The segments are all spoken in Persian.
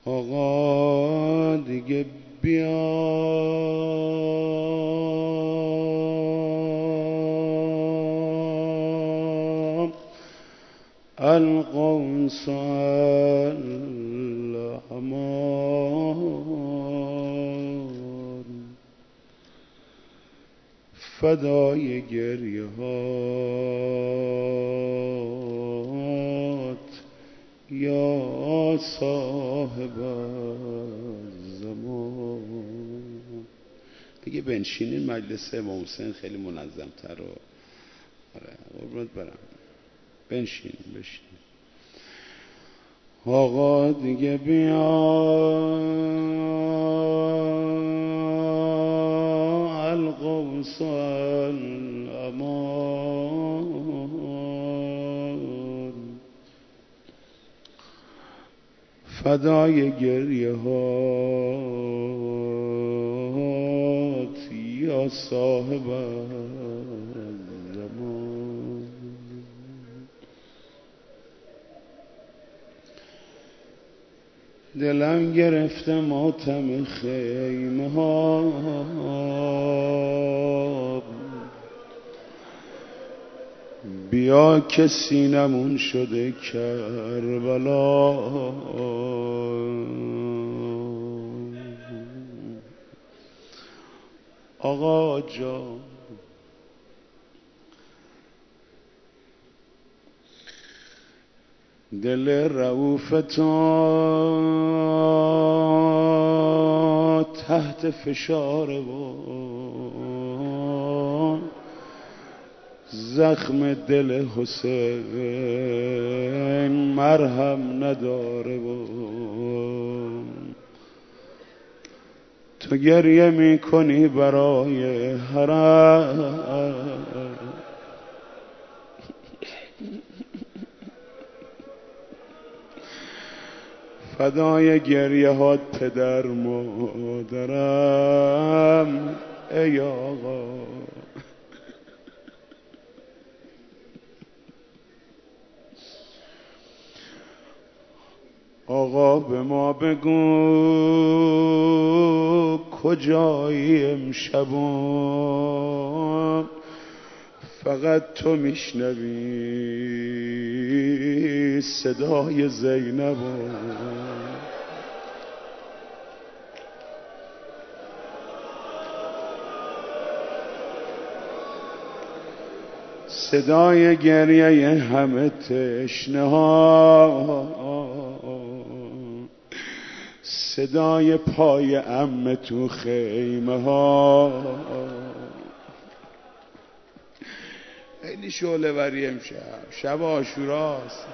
آقا دیگه بیا القوس الامان فدای گریه هات یا صاحب الزمان. دیگه بنشینین، مجلس امام حسین خیلی منظم تر و قربونت برم. بنشین. آقا دیگه بیا القوس الامان فدای گریه هات یا صاحب الزمان. دلم گرفته ماتم خیمه ها، بیا که سینمون شده کربلا. آقا جان دل رؤوف تو تحت فشار و زخم دل حسین مرهم نداره و تو گریه میکنی برای حرم، فدای گریه هات پدر مادرم ای آقا. آقا به ما بگو کجایی امشبا، فقط تو میشنوی صدای زینب، صدای گریه همه تشنه ها، صدای پای عمه تو خیمه ها. خیلی شعله وری امشب، شب عاشوراست.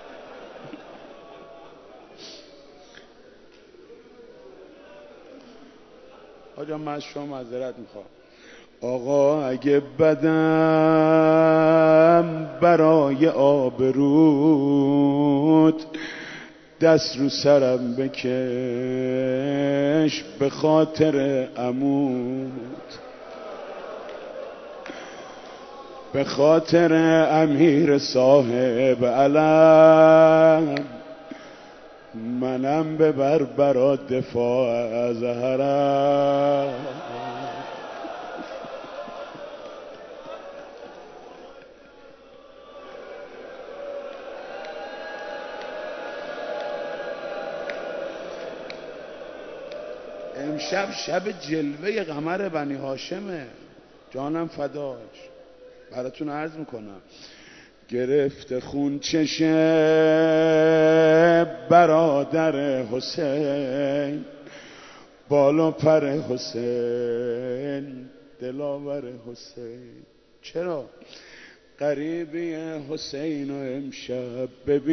آجا من از شما معذرت میخوام. آقا اگه بدم برای آبروت دست رو سرم بکش به خاطر عموت، به خاطر امیر صاحب علم منم ببر برا دفاع از حرم. امشب شب جلوه قمر بنی هاشمه، جانم فداش. براتون عرض میکنم گرفته خون چشه برادر حسین، بالا پر حسین دلاور حسین. چرا؟ قریبی حسین و امشب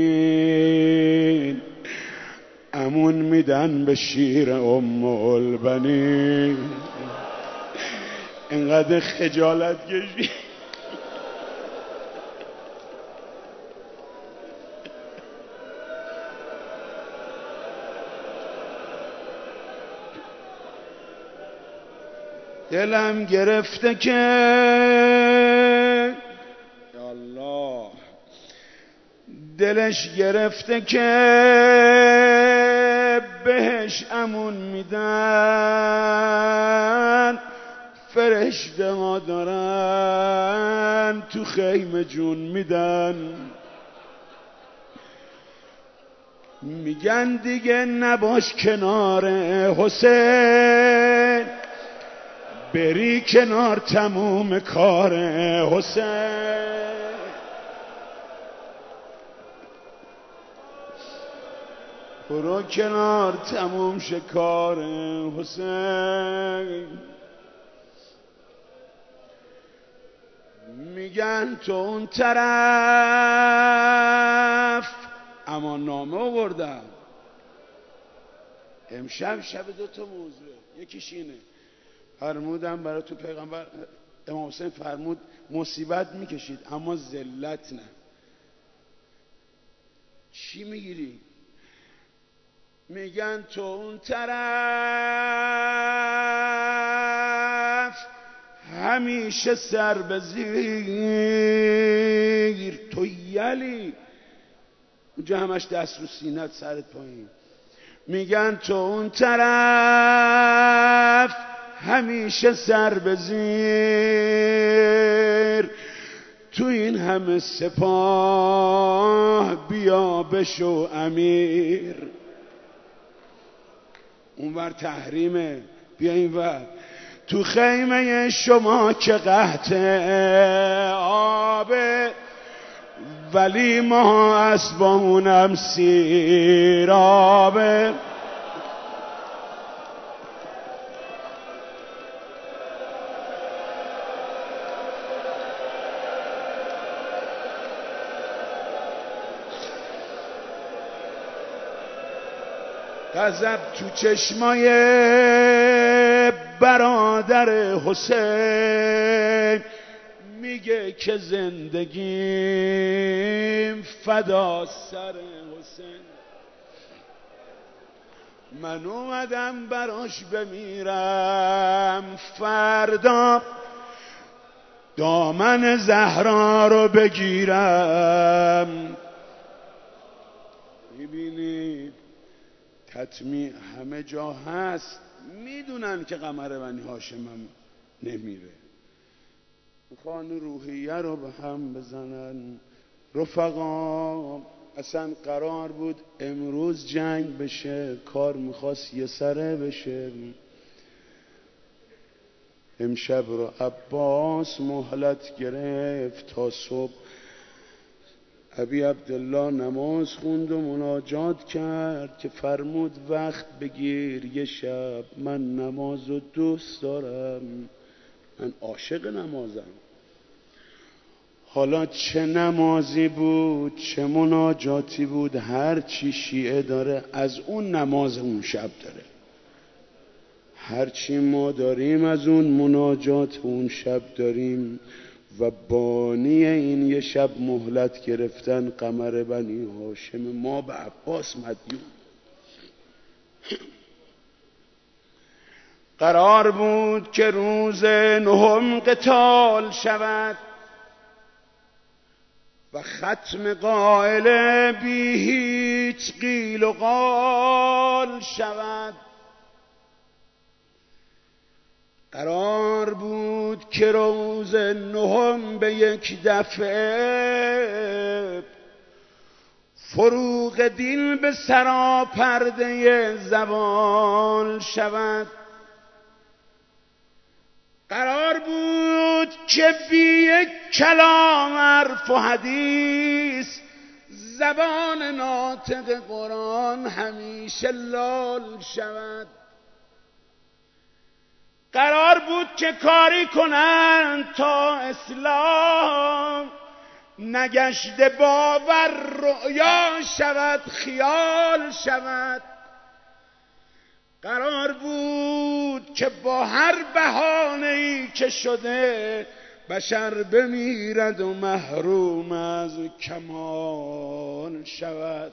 ببین امون میدن به شیر ام البنین. اینقدر خجالت کشی دلم گرفته که یا الله دلش گرفته که بهش امون میدن، فرشته ها دارن تو خیمه جون میدن. میگن دیگه نباش کنار حسین، بری کنار تموم کار حسین. برو کنار تموم شه کار حسین. میگن تو اون طرف امان نامه آوردم امشب. شب 2 تا موضوع، یکیش اینه فرمودم برای تو پیغمبر امام حسین فرمود مصیبت میکشید اما ذلت نه. چی میگیری؟ میگن تو اون طرف همیشه سر به زیر، تو یلی اونجا همش دست رو سینت سرت پایین. میگن تو اون طرف همیشه سر به زیر، تو این همه سپاه بیا بشو امیر. اونور تحریمه، بیا اینور. تو خیمه شما که قحط آبه، ولی ما اسبامونم سیرابه. غضب تو چشمای برادر حسین، میگه که زندگیم فدا سر حسین. من اومدم براش بمیرم فردا، دامن زهرا رو بگیرم. میبینی تطمیع همه جا هست، میدونن که قمر بنی هاشم هم نمیره. میخوان روحیه رو به هم بزنن. رفقا اصلا قرار بود امروز جنگ بشه، کار میخواست یه سره بشه. امشب رو عباس مهلت گرفت تا صبح. ابی عبدالله نماز خوند و مناجات کرد که فرمود وقت بگیر یه شب، من نماز رو دوست دارم، من عاشق نمازم. حالا چه نمازی بود چه مناجاتی بود، هر چی شیعه داره از اون نماز اون شب داره، هر چی ما داریم از اون مناجات اون شب داریم. و بانی این یه شب مهلت گرفتن قمر بنی هاشم ما به عباس مدیون. قرار بود که روز 9 قتال شود و ختم قائله بی هیچ قیل و قال شود. قرار بود که روز 9 به یک دفعه فروغ دین به سراپرده زوال شود. قرار بود که بی یک کلام حرف و حدیث زبان ناطق قرآن همیشه لال شود. قرار بود که کاری کنند تا اسلام نگشته باور رؤیا شود، خیال شود. قرار بود که با هر بهانه‌ای که شده بشر بمیرد و محروم از کمال شود.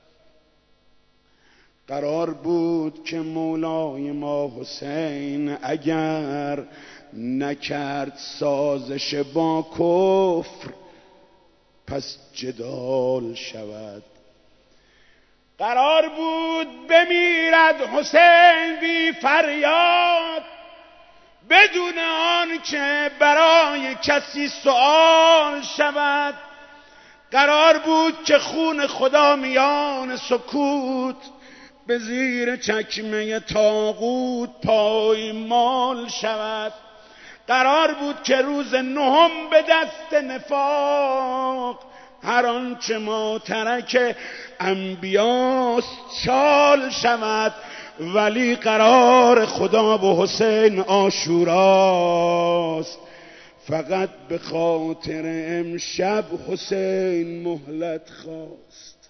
قرار بود که مولای ما حسین اگر نکرد سازش با کفر پس جدال شود. قرار بود بمیرد حسین بی فریاد، بدون آن که برای کسی سؤال شود. قرار بود که خون خدا میان سکوت به زیر چکمه طاغوت پایمال شود. قرار بود که روز نهم به دست نفاق هر آنچه ما ترک انبیاست چال شود. ولی قرار خدا و حسین عاشوراست، فقط به خاطر امشب حسین مهلت خواست.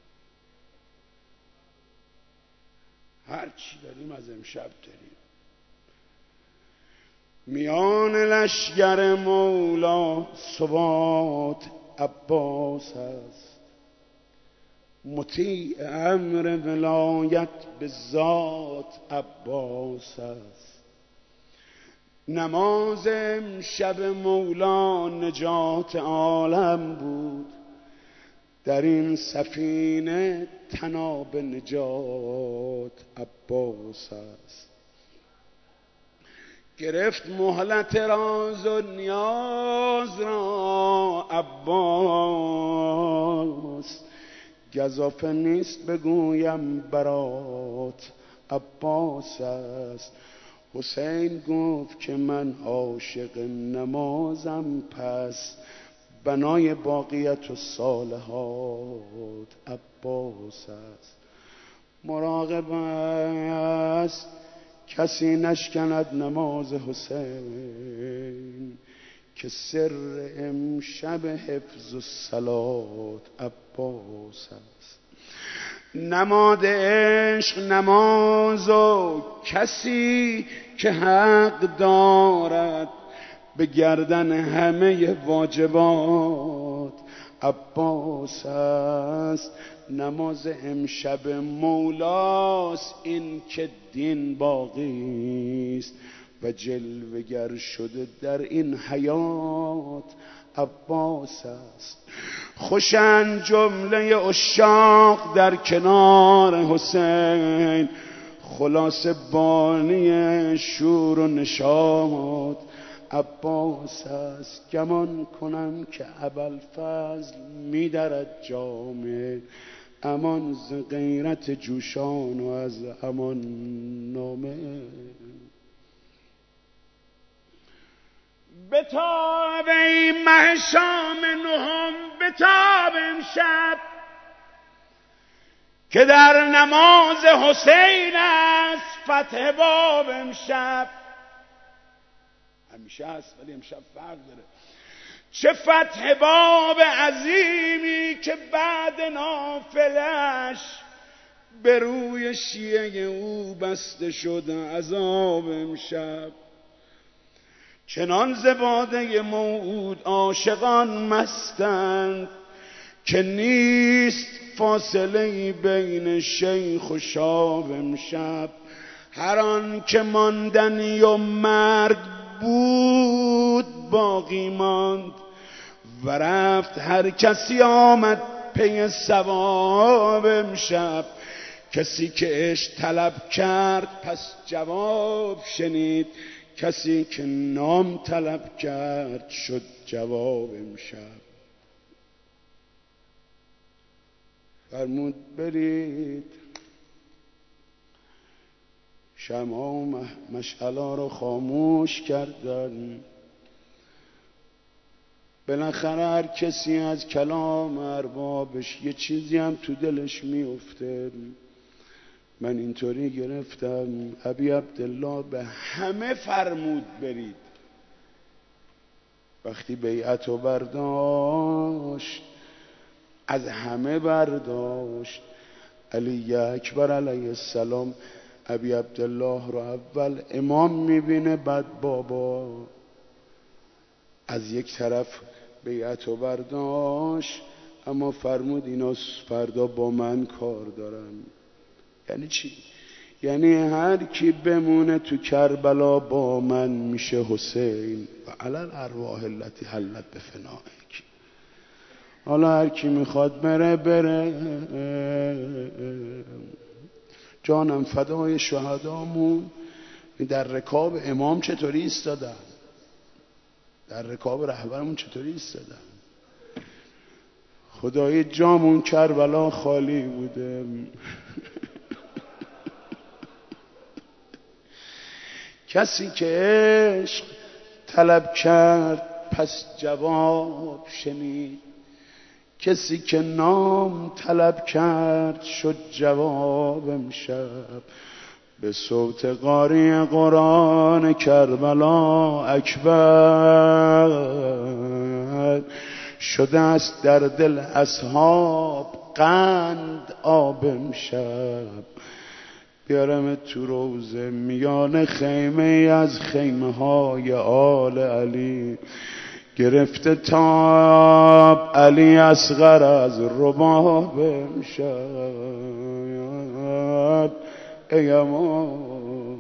هر چی داریم از امشب داریم. میان لشگر مولا ثبات عباس است، مطیع امر ولایت به ذات عباس است. نماز امشب مولا نجات عالم بود، در این سفینه طناب نجات عباس است. گرفت مهلت راز و نیاز را عباس، گزافه نیست بگویم برات عباس است. حسین گفت که من عاشق نمازم، پس بنای باقیت و صالحات عباس است. مراقب است کسی نشکند نماز حسین، که سر امشب حفظ و صلات عباس است. نماد عشق نماز و کسی که حق دارد به گردن همه واجبات عباس است. نماز امشب مولاست، این که دین باقی است و جلوگر شده در این حیات عباس است. خوشن جمله عشاق در کنار حسین، خلاصه بانی شور و نشاط عباس است. گمان کنم که ابوالفضل می‌درد جام، امان ز غیرت جوشان و از امان نامه. بتاب ای مه شام نهم، بتاب امشب که در نماز حسین است فتح باب امشب. همیشه هست ولی امشب فرق داره. چه فتح باب عظیمی که بعد نافلش به روی شیعه او بسته شده عذاب امشب. چنان ز باده موعود عاشقان مستند که نیست فاصله بین شیخ و شاب امشب. هر آن که ماندنی و مرگ بود باقی ماند و رفت، هر کسی آمد پی ثواب امشب. کسی که عشق طلب کرد پس جواب شنید، کسی که نام طلب کرد شد جواب امشب. فرمود برید شمع و مشعلا رو خاموش کردن. بالاخره هر کسی از کلام اربابش یه چیزی هم تو دلش میفته. من اینطوری گرفتم ابی عبدالله به همه فرمود برید. وقتی بیعت رو برداشت از همه برداشت. علی اکبر علیه السلام ابی عبدالله رو اول امام میبینه، بعد بابا. از یک طرف بیعت رو برداشت اما فرمود اینا فردا با من کار دارن. یعنی چی؟ یعنی هر کی بمونه تو کربلا با من میشه حسین و علی الارواح التي حلت بفنائک. حالا هر کی میخواد بره بره، جانم فدای شهدامون. در رکاب امام چطوری ایستادن، در رکاب رهبرمون چطوری ایستادن. خدای جامون کربلا خالی بوده. کسی که عشق طلب کرد پس جواب شنید، کسی که نام طلب کرد شد جواب امشب. به صوت قاری قرآن کربلا اکبر، شده است در دل اصحاب قند آب امشب. بیارم تو روزه میان خیمه از خیمه های آل علی، گرفته تاب علی اصغر از رباب امشب. ای امان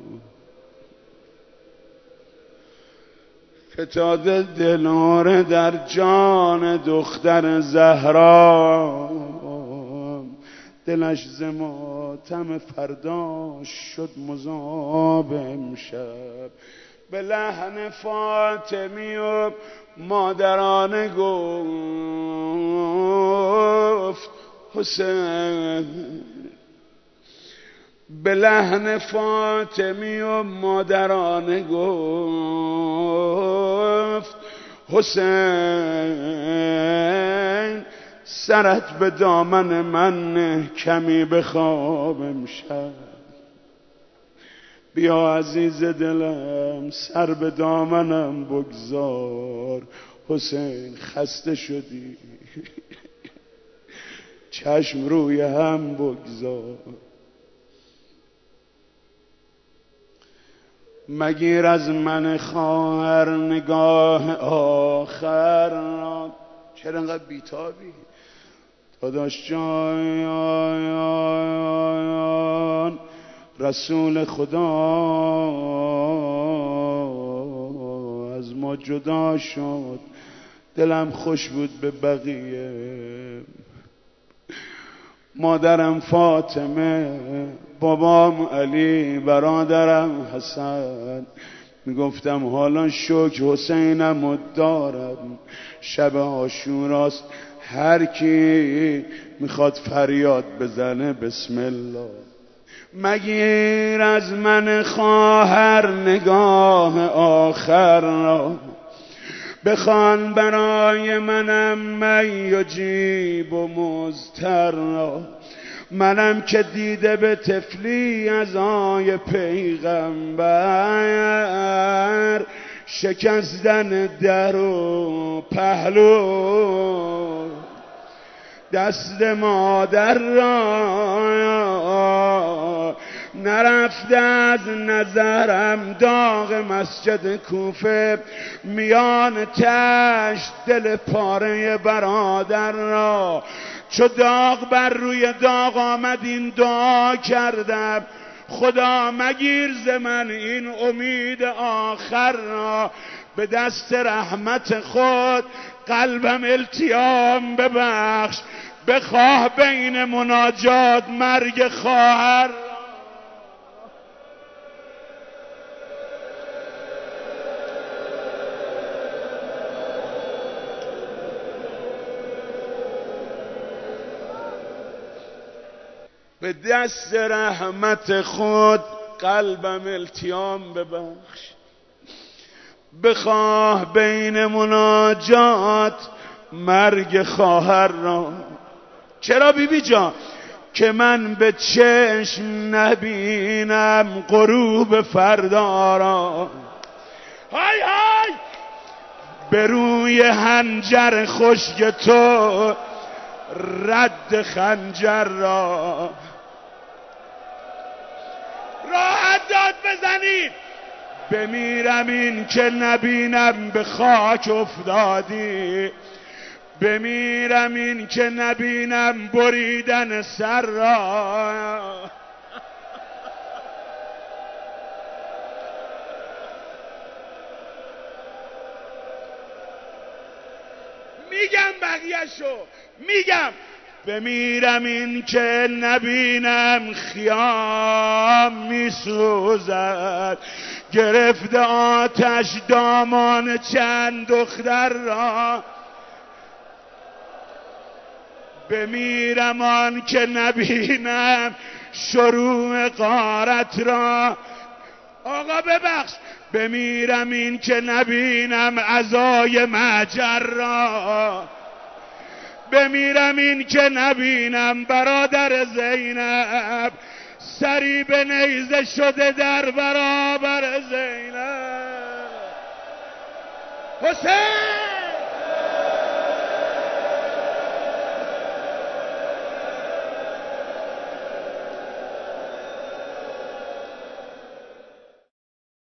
فتاده دلاره در جان دختر زهرا، دلش ز ماتم فرداش شد مذاب امشب. به لحن فاطمی و مادرانه گفت حسین، به لحن فاطمی و مادرانه گفت حسین، سرت به دامن من نه کمی بخواب امشب. بیا عزیز دلم سر به دامنم بگذار، حسین خسته شدی چشم روی هم بگذار. مگیر از من خواهر نگاه آخر را. چرا انقدر بیتابی داداش جان؟ رسول خدا از ما جدا شد، دلم خوش بود به بقیه. مادرم فاطمه، بابام علی، برادرم حسن. میگفتم حالا شکر حسینم دارم، شب عاشوراست، هر کی میخواد فریاد بزنه بسم الله. مگیر از من خواهر نگاه آخر را، بخوان برای منم من یجیب و مضطر را. منم که دیده به طفلی از آی پیغمبر، شکستن در و پهلو دست مادر را. نرفته از نظرم داغ مسجد کوفه، میان تشت دل پاره برادر را. چو داغ بر روی داغ آمد این دعا کردم، خدا مگیر ز من این امید آخر را. به دست رحمت خود قلبم التیام ببخش، بخواه بین مناجات مرگ خواهر را. به دست رحمت خود قلبم التیام ببخش، بخواه بین مناجات مرگ خواهر را. چرا بیبی جان؟ که من به چشم نبینم غروب فردا را. های های به روی حنجر خشک تو رد خنجر را. راحت داد بزنید. بمیرم این که نبینم به خاک افتادی، بمیرم این که نبینم بریدن سر را. میگم بقیه‌شو میگم. بمیرم این که نبینم خیام میسوزد، گرفته آتش دامان چند دختر را. بمیرم آن که نبینم شروع غارت را. آقا ببخش. بمیرم این که نبینم عزای مهجر را. بمیرم این که نبینم برادر زینب سری به نیزه شده در برابر زینب. حسین